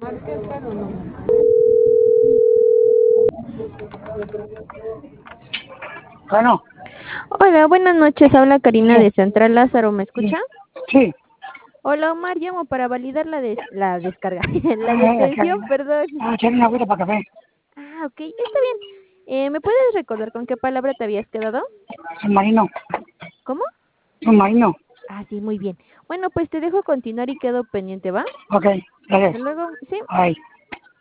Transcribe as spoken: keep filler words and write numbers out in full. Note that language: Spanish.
Bueno, Hola, buenas noches. Habla Karina sí, de Central Lázaro. ¿Me escucha? sí. Hola, Omar. Llamo para validar la des- la descarga, la Ah, es que, detención, perdón. ah, echar una agüita para café. Ah, ok, está bien. Eh, ¿me puedes recordar con qué palabra te habías quedado? Submarino, ¿Cómo? submarino. Ah, sí, muy bien. Bueno, pues te dejo continuar y quedo pendiente, ¿va? Ok, Hasta gracias. luego. Sí. Bye.